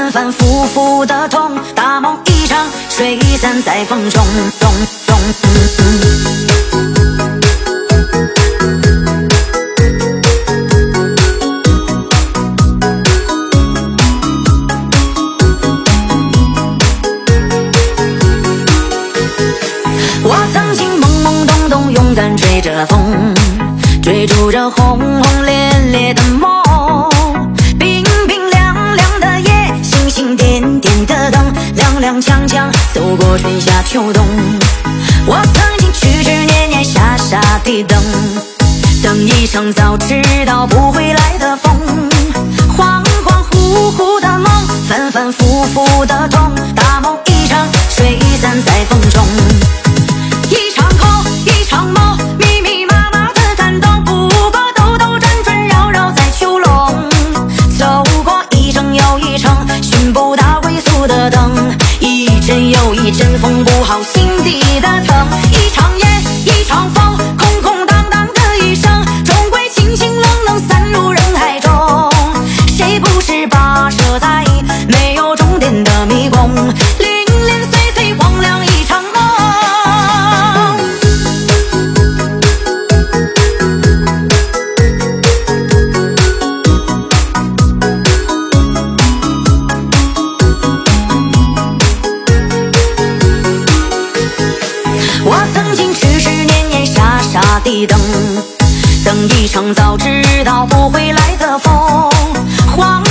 反反复复的痛，大梦一场，吹散在风中。我曾经懵懵懂懂，勇敢追着风，追逐着轰轰烈烈的梦。冰冰凉凉的夜，星星点点的灯，踉踉跄跄走过春夏秋冬。我曾经曲曲念念，傻傻地等，等一场早知道不会来的风。恍恍惚惚的梦，反反复复的痛，大梦一场，吹散在风中。一场空，一场梦，密密麻麻的感动，不过兜兜转转，绕绕在囚笼。走过一程又一程，寻不到归宿的灯，一阵又一阵风，不好心底的疼。一场烟，一场风，空空荡荡的一生，终归清清冷冷散入人海中。谁不是跋涉在没有终点的迷宫，零零碎碎荒凉一场梦。我曾经曲曲念念，傻傻地等，等一场早知道不会来的风。恍